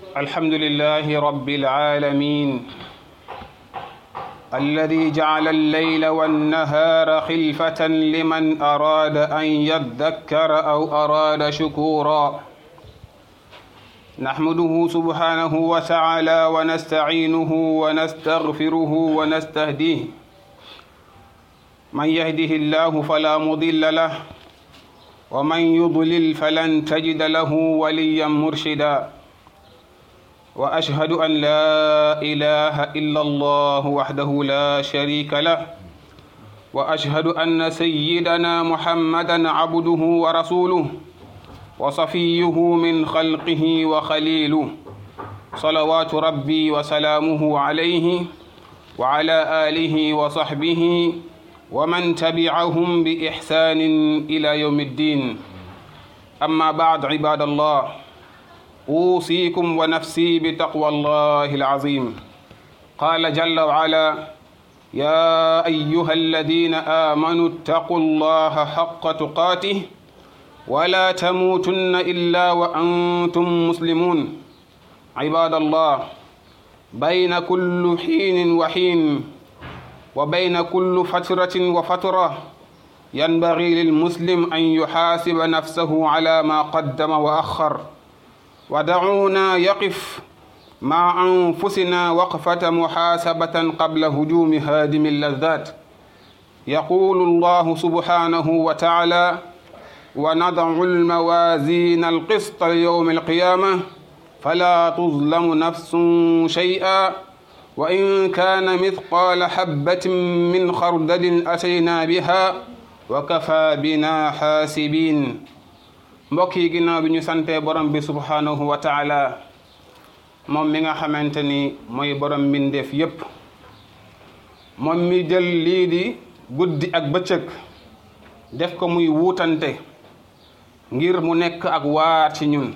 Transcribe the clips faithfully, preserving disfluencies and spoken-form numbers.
الحمد لله رب العالمين الذي جعل الليل والنهار خلفة لمن أراد أن يذكر أو أراد شكورا نحمده سبحانه وتعالى ونستعينه ونستغفره ونستهديه من يهده الله فلا مضل له ومن يضلل فلن تجد له وليا مرشدا وأشهد أن لا إله إلا الله وحده لا شريك له وأشهد أن سيدنا محمدا عبده ورسوله وصفيه من خلقه وخليله صلوات ربي وسلامه عليه وعلى آله وصحبه ومن تبعهم بإحسان إلى يوم الدين أما بعد عباد الله أوصيكم ونفسي بتقوى الله العظيم قال جل وعلا يا أيها الذين آمنوا اتقوا الله حق تقاته ولا تموتن إلا وأنتم مسلمون عباد الله بين كل حين وحين وبين كل فترة وفترة ينبغي للمسلم أن يحاسب نفسه على ما قدم وأخر ودعونا يقف مع أنفسنا وقفة محاسبة قبل هجوم هادم اللذات يقول الله سبحانه وتعالى ونضع الموازين القسط ليوم القيامة فلا تظلم نفس شيئا وإن كان مثقال حبة من خردل أتينا بها وكفى بنا حاسبين mbokk yi ginnaaw bi ñu sante borom bi subhanahu wa taala moom mi nga xamante ni mooy borom mbindeef yépp moom mi jël lii di guddi ak bëccëg def ko muy wuutante ngir mu nekk ak waar ci ñun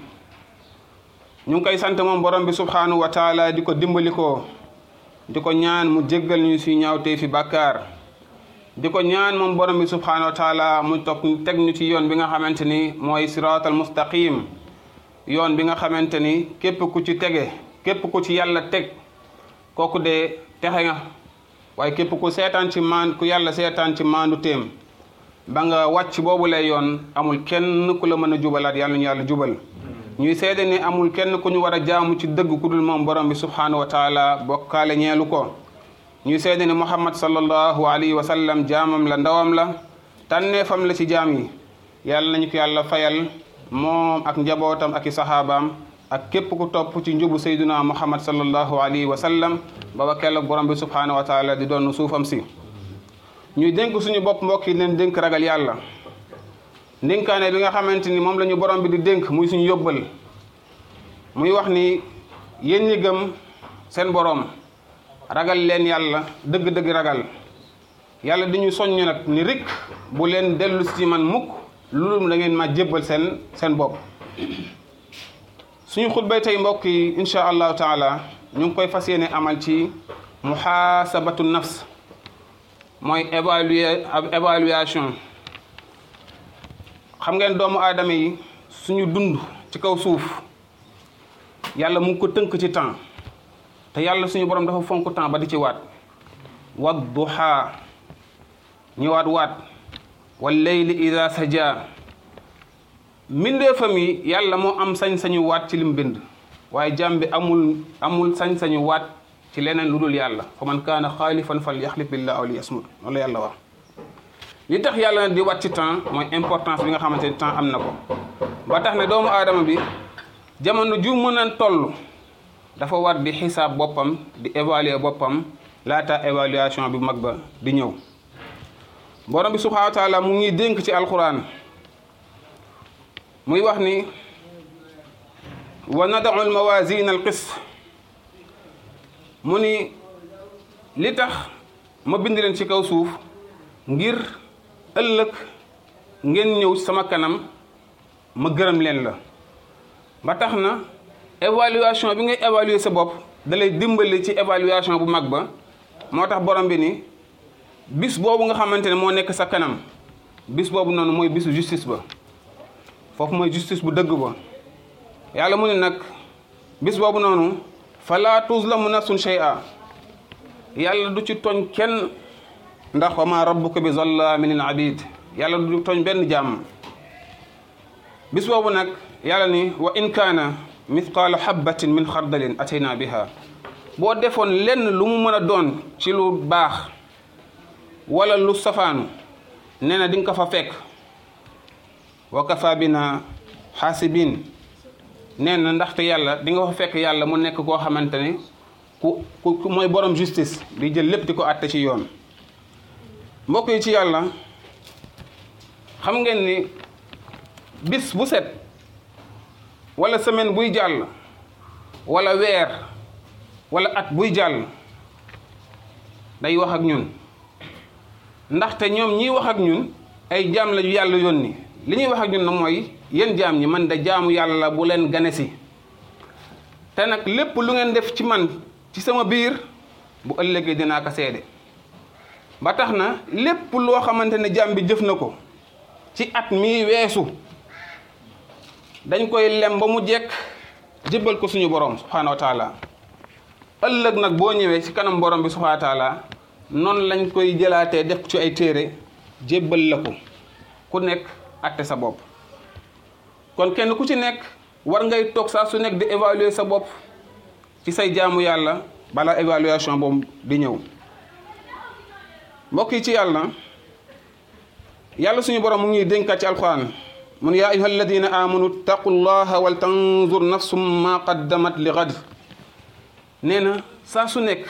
ñu ngi koy sant moom borom bi subhanahu wa taala di ko dimbali ko di ko ñaan mu jéggal ñu si ñaawtee fi bàkkaar di ko ñaan moom borom bi subhanahu wa taala mu toog teg ñu ci yoon bi nga xamante ni mooy siraatal mustaqim yoon bi nga xamante ni képp ku ci tege képp ku ci yàlla teg kooku de texe nga waaye képp ku seetaan ci maan ku yàlla seetaan ci maandu téem ba nga wàcc boobu lay yoon amul kenn ku la mën a jubalaat yàlla ñu yàlla jubal ñuy seede ni amul kenn ku ñu war a jaamu ci dëgg ku dul moom borom bi subhanahu wa taala bokkaale ñeelu ko ñuy seede ni muhammad sallallahu alayhi wa sallam jaamam la ndawam la tànneefam la ci jaam yi yàlla nañu ko yàlla fayal moom ak njabootam ak i saxaabaam ak képp ku topp ci njubu sayduna muhammad sallallahu alayhi wa sallam baba kell ak borom bi subhanahu wa taala di doon suufam si ñuy dénk suñu bopp mbokk yi leen dénk ragal yàlla ndénkaane bi nga xamante ni moom la ñu borom bi di dénk muy suñu yóbbal muy wax ni yéen ñi gëm seen borom ragal leen yàlla dëgg-dëgg ragal yàlla di ñu soññ nag ni rik bu leen dellu ci man mukk loolu da ngeen ma jébbal seen seen bopp suñu xutbay tey mbokk yi insha allahu taala ñu ngi koy fas yéene amal ci muhaasabatu nafs mooy évaluer évaluation xam ngeen doomu aadama yi suñu dund ci kaw suuf yàlla mu ngi ko tënk ci temps te yàlla suñu borom dafa fonk temps ba di ci waat wadduha ñëwaat waat wal layli ida saja mbindeefam yi yàlla moo am sañ-sañu waat ci lim bind waaye jaam bi amul amul sañ-sañu waat ci leneen lu dul yàlla fa man kaana xaalifan fal yaxlif billah aw li yasmut loolu yàlla wax li tax yàlla na di waat ci temps mooy importance bi nga xamante ni temps am na ko ba tax ne doomu aadama bi jamono ju mën a toll dafa war di xisaab boppam di évaluer boppam laata évaluation bi mag ba di ñëw borom bi subhanahu wa taala mu ngi dénk ci alquran muy wax ni wa nada'u almawazin alqist mu ni li tax ma bind leen ci kaw suuf ngir ëllëg ngeen ñëw sama kanam ma gërëm leen la ba tax na évaluation bi ngay évaluer sa bopp da lay dimbali ci évaluation bu mag ba moo tax borom bi ni bis boobu nga xamante ne moo nekk sa kanam bis boobu noonu mooy bisu justice ba foofu mooy justice bu dëgg ba yàlla mu ne nag bis boobu noonu fala tuzlamu nafsun shay'a yàlla du ci tooñ kenn ndax wa ma rabbuka bi zallamin lil abid yàlla du tooñ benn jàmm bis boobu nag yàlla ni wa in kaana mithqaala habbatin min xardalin atayna biha boo defoon lenn lu mu mën a doon ci lu baax wala lu safaanu nee na di nga ko fa fekk wa kafa bina xaasibin nee na ndaxte yàlla di nga fa fekk yàlla mu nekk koo xamante ne ku ku mooy borom justice di jël lépp di ko àtte ci yoon mbokk yi ci yàlla xam ngeen ni bis bu set wala semaine buy jàll wala weer wala at buy jàll day wax ak ñun ndaxte ñoom ñiy wax ak ñun ay jaam la yu yàlla yónni li ñuy wax ak ñun nag mooy yéen jaam ñi man da jaamu yàlla la bu leen gane si te nag lépp lu ngeen def ci man ci sama biir bu ëllëgee dinaa ko seede ba tax na lépp loo xamante ne jaam bi jëf na ko ci at mii weesu dañ koy lem ba mu jekk jébbal ko suñu borom subhaanahu wa taala ëllëg nag boo ñëwee ci kanam borom bi subhaanahu wa taala noonu lañ koy jëlaatee def ci ay téere jébbal la ko ku nekk atte sa bopp kon kenn ku ci nekk war ngay toog saa su nekk di évaluer sa bopp ci say jaamu yàlla bala évaluation boobu di ñëw mbokk yi ci yàlla yàlla suñu borom mu ngi dénkaat ci alquran mun yaa ayyuha alladina amanu taqullaha wal tanzur nafsum ma qaddamat li gad nee na saa su nekk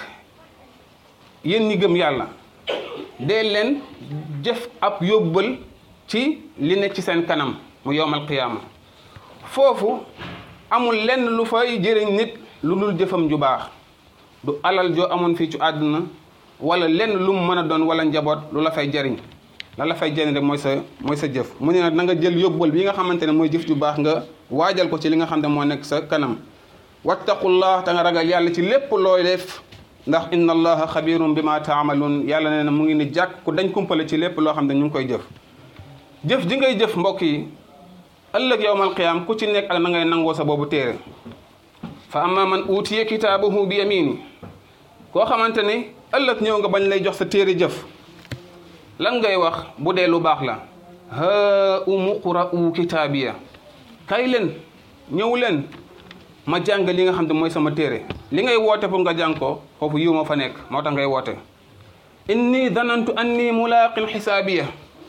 yéen ñi gëm yàlla dee leen jëf ab yóbbal ci li nekk ci seen kanam mu yowmal qiyaama foofu amul lenn lu fay jëriñ nit lu dul jëfam ju baax du alal joo amoon fii ci àdduna wala lenn lu mu mën a doon wala njaboot lu la fay jëriñ la la fay jëriñ rek mooy sa mooy sa jëf mu ne nag na nga jël yóbbal bi nga xamante ne mooy jëf ju baax nga waajal ko ci li nga xam ne moo nekk sa kanam wattaqullah te nga ragal yàlla ci lépp looy def ndax inna allaha xabirum bima taamaluun yàlla nee na mu ngi ni jàkk ku dañ kumpale ci lépp loo xam ne ñu ngi koy jëf jëf ji ngay jëf mbokk yi ëllëg yawmal qiyaam ku ci nekk ak na ngay nangoo sa boobu téere fa amma man uutiye kitaabahu bi yamini koo xamante ni ëllëg ñëw nga bañ lay jox sa téere jëf lan ngay wax bu dee lu baax la ha umu qra'u kitaabiya kay leen ñëw leen ma jàng li nga xam ne mooy sama téere li ngay woote pour nga jàng ko foofu yiw ma fa nekk moo tax ngay woote inni danantu anni mulaqin xisaabiya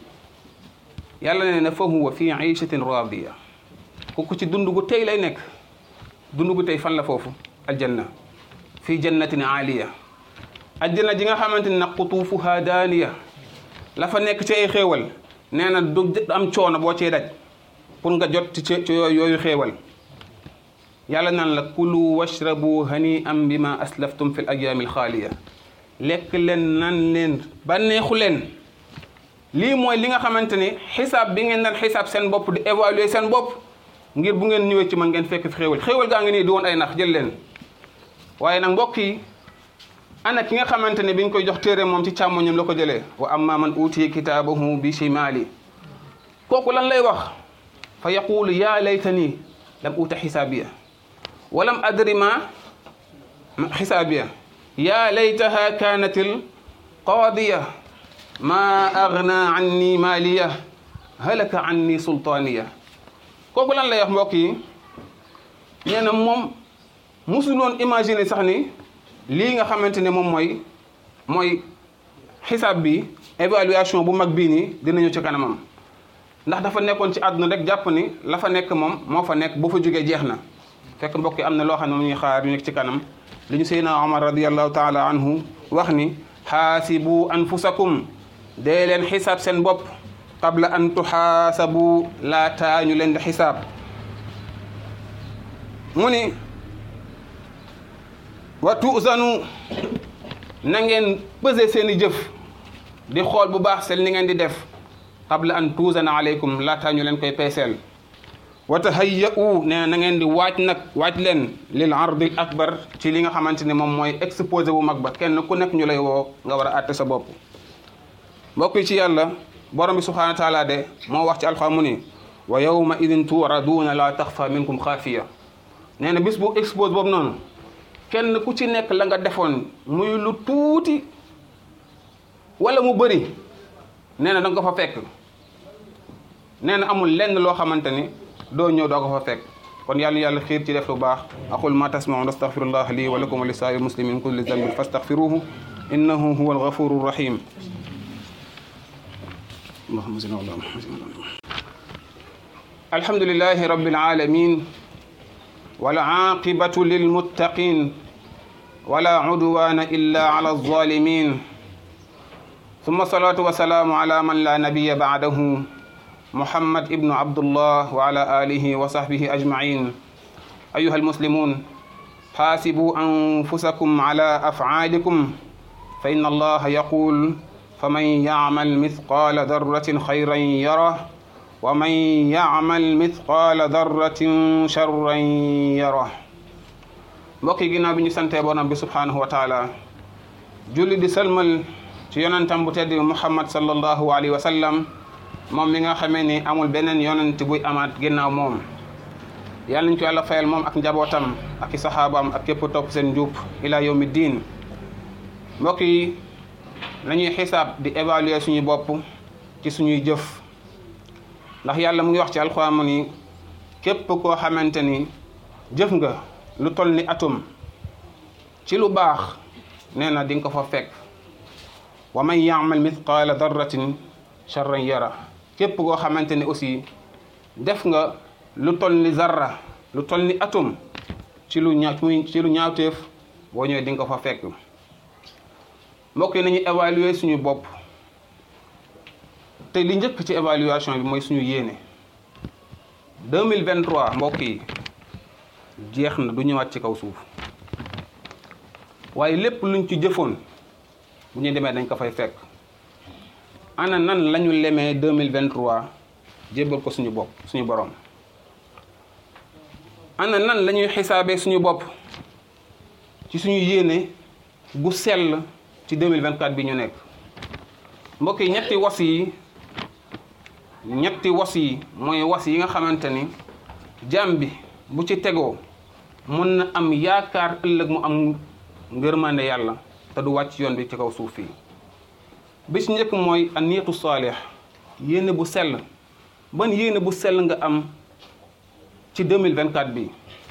yàlla nee na fa huwa fi iishatin raadiya kooku ci dund gu tey lay nekk dund gu tey fan la foofu aljanna fi jannatin aaliya aljanna ji nga xamante ne nag qutuufuha daaniya la fa nekk ci ay xéewal nee na du am coono boo cee daj pour nga jot ci ci yooyu xéewal yàlla naan la kulu washrabu hani am bima aslaftum fi l ayaami alxaaliya lekk leen nan leen bànneexu leen lii mooy li nga xamante ni xisaab bi ngeen daan xisaab seen bopp di évaluer seen bopp ngir bu ngeen ñëwee ci man ngeen fekk fi xéewal xéewal gaa ngi nii di woon ay nax jël leen waaye nag mbokk yi ana ki nga xamante ne bi ñu koy jox téere moom ci càmmoñam la ko jëlee wa amma man utiya kitaabahu bi shimaali kooku lan lay wax fa yaqulu yaa laytani lam uta xisaabiya walam adri ma xisaabiya yaa laytaha kaanatil qaadiya ma agna anni maaliya halaka anni sultaaniya kooku lan lay wax mbokk yi nee na moom musuloon imaginer sax ni lii nga xamante ne moom mooy mooy xisaab bi évaluation bu mag bii nii dinañu ci kanamam ndax dafa nekkoon ci àdduna rek jàpp ni la fa nekk moom moo fa nekk bu fa jógee jeex na fekk mbokk yi am na loo xam ne mu ñuy xaar yu nekk ci kanam li ñu Seydina Omar radiyallahu taala anhu wax ni xaasibu anfusakum dee leen xisaab seen bopp qabla an tuxaasabu laataa ñu leen di xisaab mu ni wa tuusanu na ngeen peser seen i jëf di xool bu baax seen li ngeen di def qabla an tuusana aleykum laataa ñu leen koy peeseel wa tahayya'u nee na ngeen di waaj nag waaj leen lil ardil akbar ci li nga xamante ne moom mooy exposé bu mag ba kenn ku nekk ñu lay woo nga war a àtte sa bopp mbokk yi ci yàlla borom bi subhanahu wa taala de moo wax ci alxuraan mu ni wa yawma idin tuuraduuna la taxfa minkum xaafiya nee na bis bu expose boobu noonu kenn ku ci nekk la nga defoon muy lu tuuti wala mu bëri nee na da nga ko fa fekk nee na amul lenn loo xamante ni doo ñëw doo ko fa fekk kon yàlla yàlla xiir ci def lu baax aqul ma tasmaun astaghfirullah li wa lakum wa li saa'iril muslimin min kulli dhanbin fastaghfiruhu innahu huwal ghafurur rahim allahumma salli ala muhammad alhamdulillahi rabbil alamin wal aqibatu lil muttaqin wala udwana illa ala adh-dhalimin thumma salatu wa salamu ala man la nabiyya ba'dahu محمد ابن عبد الله وعلى آله وصحبه أجمعين أيها المسلمون حاسبوا أنفسكم على أفعالكم فإن الله يقول فمن يعمل مثقال ذرة خيرا يره ومن يعمل مثقال ذرة شرا يره mbokki ginnaaw bi ñu sante borom bi subhanahu wa taala julli di sëlmal ci yonentam bu tedd Muhammad sallallahu alayhi wa sallam moom mi nga xamee ni amul beneen yonent buy amaat ginnaaw moom yàlla nañ ko yàlla fayal moom ak njabootam ak i saxaabaam ak képp topp seen njub ila yawmi diin mbokk yi nañuy xisaab di évaluer suñu bopp ci suñuy jëf ndax yàlla mu ngi wax ci alxuraan mu ni képp koo xamante ni jëf nga lu toll ni atum ci lu baax nee na di nga ko fa fekk wa man ya'mal mithqaala darratin charran yara képp koo xamante ni aussi def nga lu toll ni zarra lu toll ni atum ci lu ñaaw ci lu ñaawteef boo ñëwee di nga ko fa fekk mbokk yi nañu évaluer suñu bopp te li njëkk ci évaluation bi mooy suñu yéene deux mille vingt-trois mbokk yi jeex na du ñëwaat ci kaw suuf waaye lépp luñ ci jëfoon bu ñu demee dañ ko fay fekk ana nan lañu lemee deux mille vingt-trois jébbal ko suñu bopp suñu borom ana nan la ñuy xisaabee suñu bopp ci suñu yéene gu sell ci deux mille vingt-quatre bi ñu nekk mbokk yi ñetti was yi ñetti was yi mooy was yi nga xamante ni jaam bi bu ci tegoo mën na am yaakaar ëllëg mu am ngërmande yàlla te du wàcc yoon bi ci kaw suuf fii bi ci njëkk mooy an niyatu saalih yéene bu sell ban yéene bu sell nga am ci deux mille vingt-quatre bi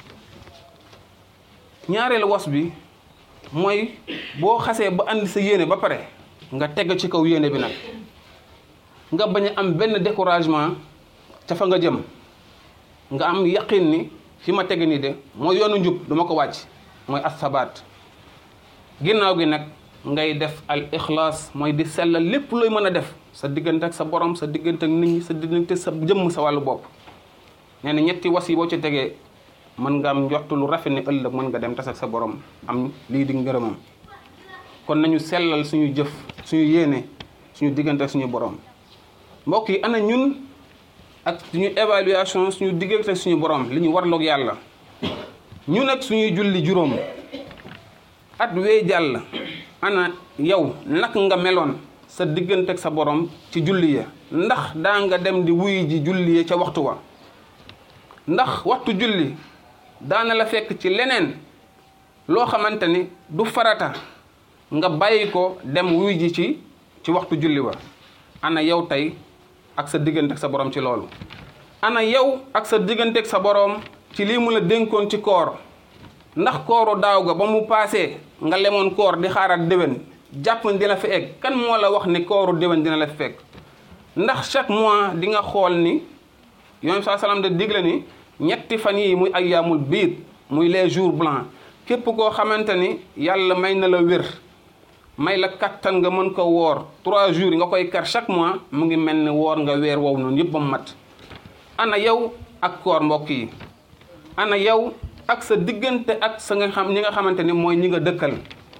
ñaareelu was bi mooy boo xasee ba andi sa yéene ba pare nga teg ci kaw yéene bi nag nga bañ a am benn découragement ca fa nga jëm nga am yaqin ni fi ma teg nii de mooy yoonu njub duma ko wàcc mooy as-sabaat ginnaaw gi nag ngay def al ixlaas mooy di sellal lépp looy mën a def sa diggante ak sa borom sa diggante ak nit ñi sa diggante sa jëmm sa wàllu bopp nee na ñetti was yi boo ci tegee mën nga am njortu lu rafet ne ëllëg mën nga dem tas ak sa borom am lii di ngërëmam kon nañu sellal suñu jëf suñu yéene suñu diggante ak suñu borom mbokk yi ana ñun ak suñu évaluation suñu diggante ak suñu borom li ñu warloog yàlla ñun ak suñuy julli juróom at wee jàll ana yow nak nga meloon sa diggante ak sa borom ci julli ya ndax daa nga dem di wuy ji julli ya ca waxtu wa ndax waxtu julli daana la fekk ci leneen loo xamante ni du farata nga bàyyi ko dem wuy ji ci ci waxtu julli wa ana yow tey ak sa diggante ak sa borom ci loolu ana yow ak sa diggante ak sa borom ci lii mu la dénkoon ci koor ndax kooru daaw ga ba mu paasee nga lemoon koor di xaaraat déwén jàpp dina fi egg kan moo la wax ni kooru déwén dina la fi fekk ndax chaque mois di nga xool ni yoon saa salaam de digle ni ñetti fan yi muy ayyaamul biid muy les jours blancs képp koo xamante ni yàlla may na la wér may la kattan nga mën ko woor trois jours yi nga koy kar chaque mois mu ngi mel ni woor nga weer wow noonu yëpp ba mu mat ana yow ak koor mbokk yi ana yow ak sa diggante ak sa nga xam ñi nga xamante ni mooy ñi nga dëkkal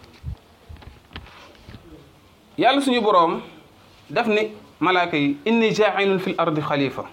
yàlla suñu boroom daf ni malaaka yi inni jaa'ilun fil ardi xalifa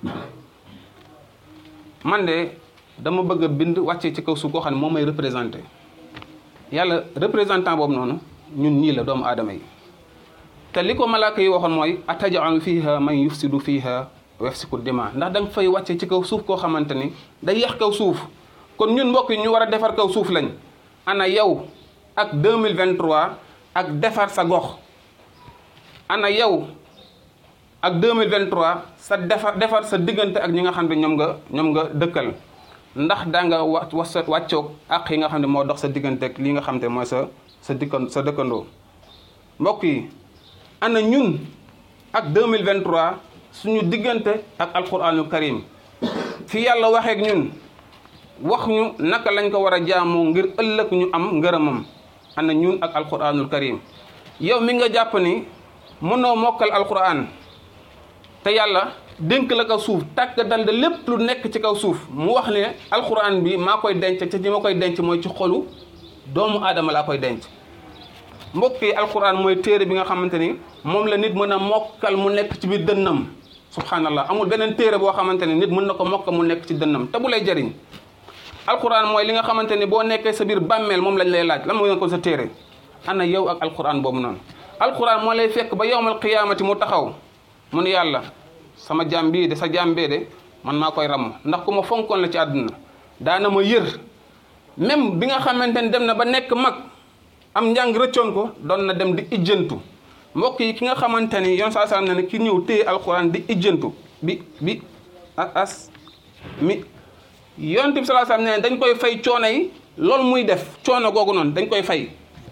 man de dama bëgg a bind wàccee ci kaw suuf koo xam ne moom may représenté yàlla représentant boobu noonu ñun ñii la doomu aadama yi te li ko malaaka yi waxoon mooy ataj'alu fiha man yufsidu fiha wa yafsiku dima ndax da nga fay wàcce ci kaw suuf koo xamante ni day yàq kaw suuf kon ñun mbokk yi ñu war a defar kaw suuf lañ. ana yow ak deux mille vingt-trois ak defar sa gox ana yow ak deux mille vingt-trois sa defar defar sa diggante ak ñi nga xam ne ñoom nga ñoom nga dëkkal ndax daa nga wa wàccoog ak yi nga xam ne moo dox sa diggante ak li nga xam ne mooy sa sa dikkan sa dëkkandoo mbokk yi ana ñun ak deux mille vingt-trois suñu diggante ak alquranul karim fi yàlla waxeek ñun wax ñu naka lañ ko war a jaamoo ngir ëllëg ñu am ngërëmam ana ñun ak alquranul karim yow mi nga jàpp ni mënoo mokkal alquran te yàlla dénk la kaw suuf tàkk dal de lépp lu nekk ci kaw suuf mu wax ne alquran bi maa koy denc ci ñi ma koy denc mooy ci xolu doomu aadama laa koy denc mbokk yi alquran mooy téere bi nga xamante ni moom la nit mën a mokkal mu nekk ci biir dënnam subhanallah amul beneen téere boo xamante ni nit mën na ko mokkal mu nekk ci dënnam te bu lay jariñ alquran mooy li nga xamante ni boo nekkee sa biir bàmmeel moom lañ lay laaj lan mooy ko sa téere ana yow ak alquran boobu noonu alquran moo lay fekk ba yowmal qiyaamati mu taxaw mu ne yàlla sama jaam bii de sa jaam bee de man maa koy ramm ndax ku ma fonkoon la ci àdduna daana ma yër même bi nga xamante ni dem na ba nekk mag am njàng rëccoon ko doon na dem di ijjantu mbokk yi ki nga xamante ni yoon saa sallam ne ne ki ñëw téye alquran di ijjantu bi bi as mi yonent bi sallallahu alayhi wasallam ne dañ koy fay coono yi loolu muy def coono googu noonu dañ koy fay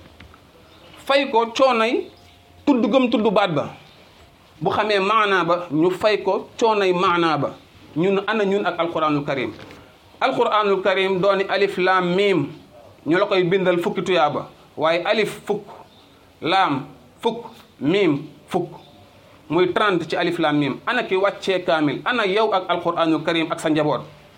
fay ko coono yi tudd gëm tudd baat ba bu xamee maanaa ba ñu fay ko coono yi maanaa ba ñun ana ñun ak alquranul karim alquranul karim dooni alif laam miim ñu la koy bindal fukki tuyaaba waaye alif fukk laam fukk miim fukk muy trente ci alif laam miim ana ki wàccee kaamil ana yow ak alquranul karim ak sa njaboot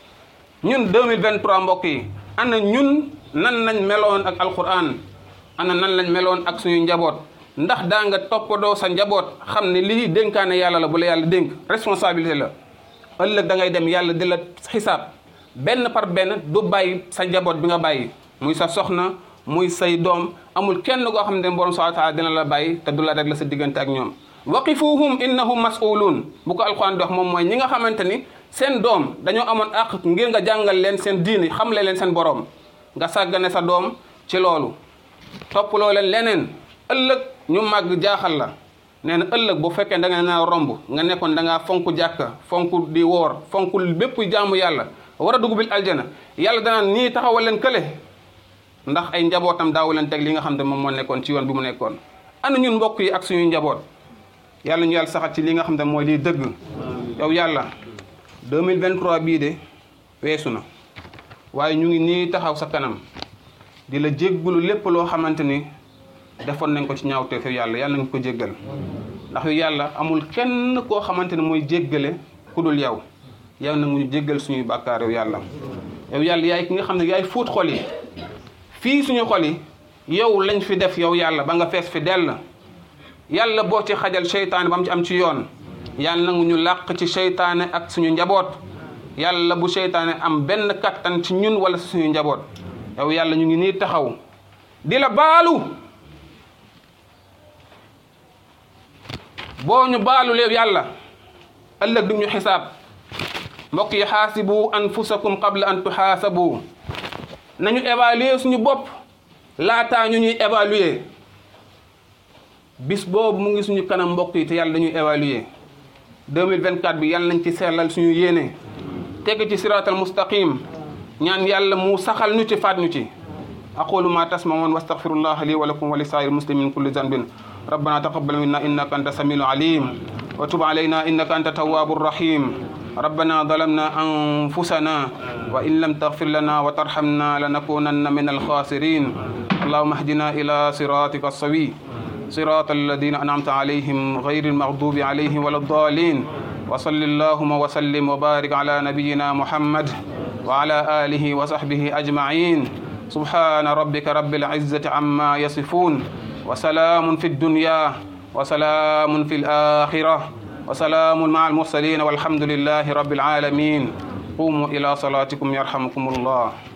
ñun deux mille vingt-trois mbokk yi ana ñun nan lañ meloon ak alquran ana nan lañ meloon ak suñu njaboot ndax daa nga toppatoo sa njaboot xam ne lii dénkaane yàlla la bu la yàlla dénk responsabilité la ëllëg da ngay dem yàlla di la xisaab benn par benn du bàyyi sa njaboot bi nga bàyyi muy sa soxna muy say doom amul kenn koo xam ne borom subhanahu wa ta'ala dina la bàyyi te du la rek la sa diggante ak ñoom waqifuhum innahum mas'ulun bu ko alquran di wax moom mooy ñi nga xamante ni seen doom dañoo amoon àq ngir nga jàngal leen seen diini xamle leen seen borom nga sàggane sa doom ci loolu toppaloo leen leneen ëllëg ñu màgg jaaxal la nee na ëllëg bu fekkee da nga naa romb nga nekkoon da ngaa fonk jàkka fonk di woor fonk bépp jaamu yàlla war a dugg bil aljana yàlla danaan nii taxawal leen kële ndax ay njabootam daawu leen teg li nga xam ne moom moo nekkoon ci yoon bi mu nekkoon ana ñun mbokk yi ak suñuy njaboot yàlla ñu yàlla saxat ci li nga xam ne mooy liy dëgg yow yàlla deux mille vingt-trois bii de weesu na waaye ñu ngi nii taxaw sa kanam di la jéggulu lépp loo xamante ni defoon nañ ko ci ñaawteef yow yàlla yàlla nañ ko jéggal ndax yow yàlla amul kenn koo xamante ne mooy jéggale ku dul yow yow nag ñu jéggal suñuy bàkkaar yow yàlla yow yàlla yaay ki nga xam ne yaay fóot xol yi fii suñu xol yi yow lañ fi def yow yàlla ba nga fees fi dell yàlla boo ci xajal seytaane ba mu ci am ci yoon yàlla nangu ñu làq ci seytaane ak suñu njaboot yàlla bu seytaane am benn kattan ci ñun wala ci suñu njaboot yow yàlla ñu ngi nii taxaw di la baalu boo ñu baalulee yàlla ëllëg du ñu xisaab mbokk yi xaasibu anfusakum qabla an tuxaasabu nañu évaluer suñu bopp laataa ñu ñuy évaluer bis boobu mu ngi suñu kanam mbokk yi te yàlla dañuy évaluer deux mille vingt-quatre bi yàlla nañ ci sellal suñu yéene teg ci siraatal mustaqim ñaan yàlla mu saxal ñu ci faat ñu ci aqulu ma tasmaun wa astaghfirullah li wa lakum wa li saa'iril muslimin kulli zanbin rabbana taqabbal minna innaka anta samiul alim wa tub alayna innaka anta tawwabur rahim ربنا ظلمنا أنفسنا وإن لم تغفر لنا وترحمنا لنكونن من الخاسرين اللهم اهدنا إلى صراطك السوي صراط الذين أنعمت عليهم غير المغضوب عليهم ولا الضالين وصل اللهم وسلم وبارك على نبينا محمد وعلى آله وصحبه أجمعين سبحان ربك رب العزة عما يصفون وسلام في الدنيا وسلام في الآخرة وسلام مع المرسلين والحمد لله رب العالمين قوموا إلى صلاتكم يرحمكم الله